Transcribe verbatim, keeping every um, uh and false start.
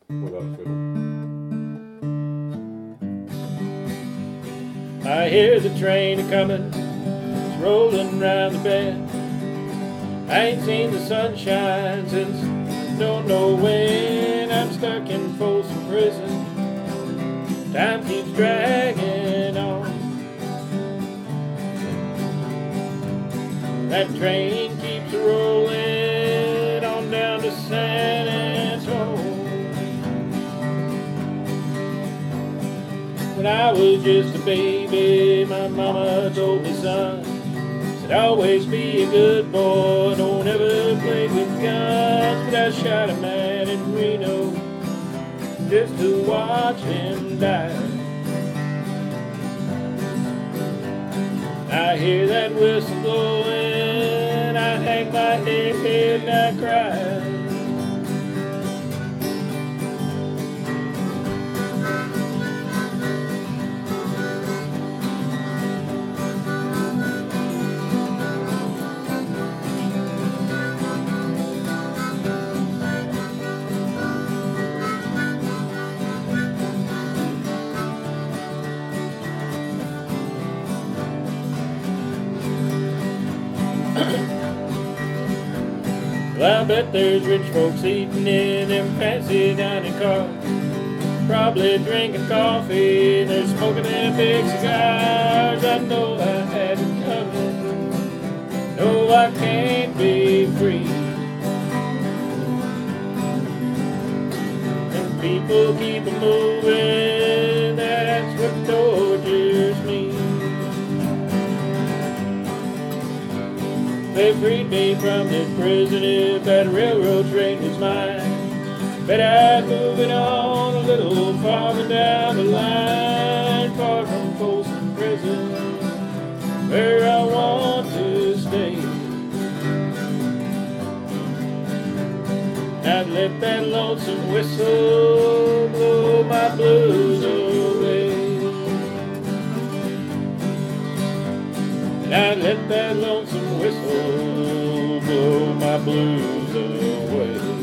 without a fiddle. I hear the train a-comin', it's rollin' round the bend. I ain't seen the sunshine since don't know when. I'm stuck in Folsom Prison, time keeps dragging on. That train keeps rolling on down to San Antonio. When I was just a baby, my mama told me, son, said always be a good boy, don't ever play with guns. But I shot a man in Reno just to watch him die. I hear that whistle blowing, I hang my head and I cry. Well, I bet there's rich folks eating in them fancy dining cars, probably drinking coffee, they're smoking them big cigars. I know I had it coming, no, I can't be free. And people keep a moving, that's what tortures me. They freed me from this prison if that railroad train was mine. Bet I'd move it on a little farther down the line, far from Folsom Prison, where I want to stay. I'd let that lonesome whistle blow my blues away. And I'd let that lonesome whistle blow my blues away.